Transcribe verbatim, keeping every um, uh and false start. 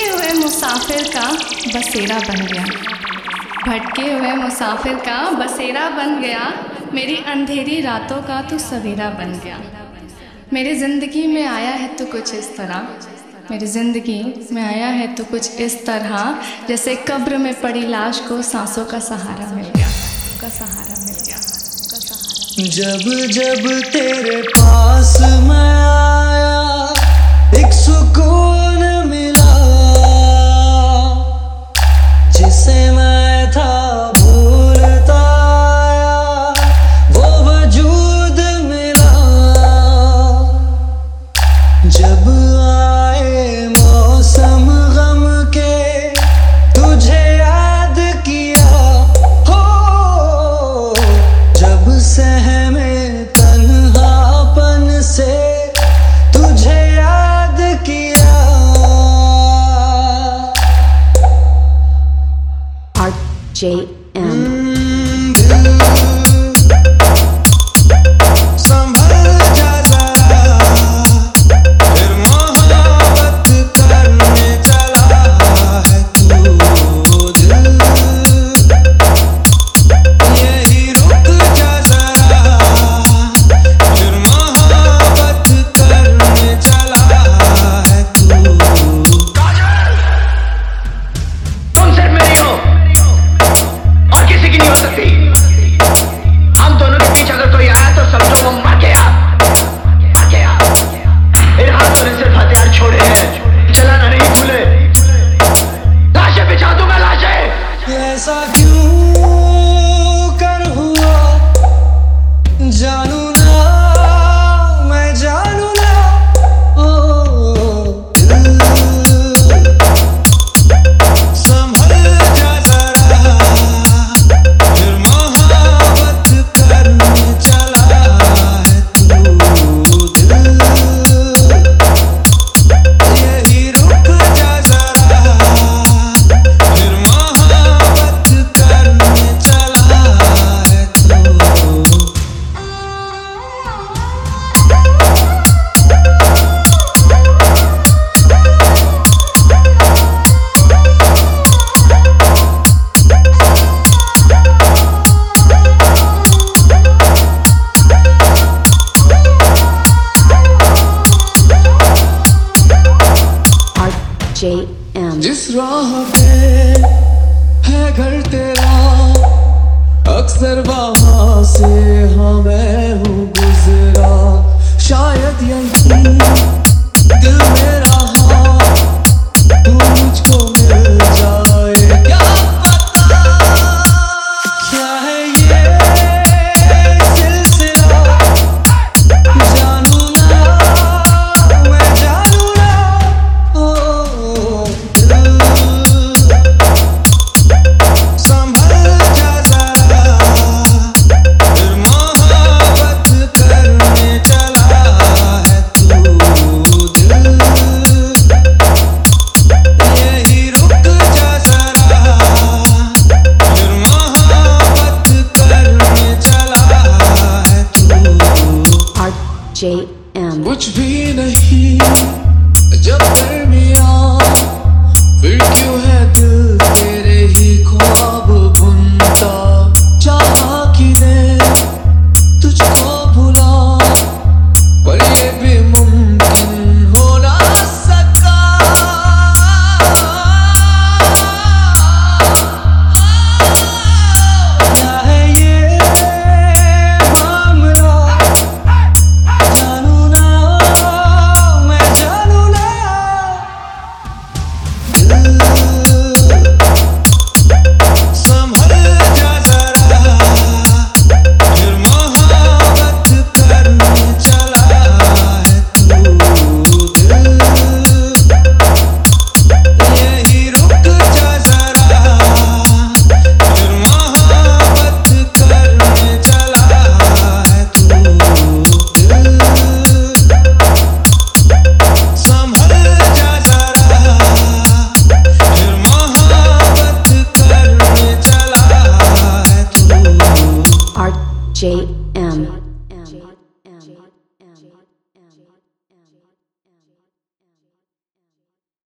हुए मुसाफिर का बसेरा बन गया, भटके हुए मुसाफिर का बसेरा बन गया, मेरी अंधेरी रातों का तू सवेरा बन गया। मेरी ज़िंदगी में आया है तो कुछ इस तरह, मेरी ज़िंदगी में आया है तो कुछ इस तरह, जैसे कब्र में पड़ी लाश को सांसों का सहारा मिल गया, का सहारा मिल गया, का सहारा। जब जब तेरे पास मैं आया एक सुकून मिला, जिसे मैं था भूलता आया वो वजूद मिला। जब आए मौसम गम के तुझे याद किया, हो जब सहमे तन्हापन से तुझे याद किया। R J M ऐसा क्यों कर हुआ जानू ना, मैं जानू ना। ओ दिल संभल जा जरा, फिर मोहब्बत करने चला है तू। दिल यही रुक जा जरा, फिर J M जिस राह पे है घर तेरा, अक्सर वहाँ से हाँ मैं हूँ गुजरा। शायद यही दिल मेरा हाँ तू मुझको मिल जाए, क्या पता क्या है ये सिलसिला। जानू ना, मैं जानू ना। ओ संभल जा जरा, फिर मोहब्बत करने चला है तू। दिल यही रुक जा जरा, फिर मोहब्बत करने चला है तू। R J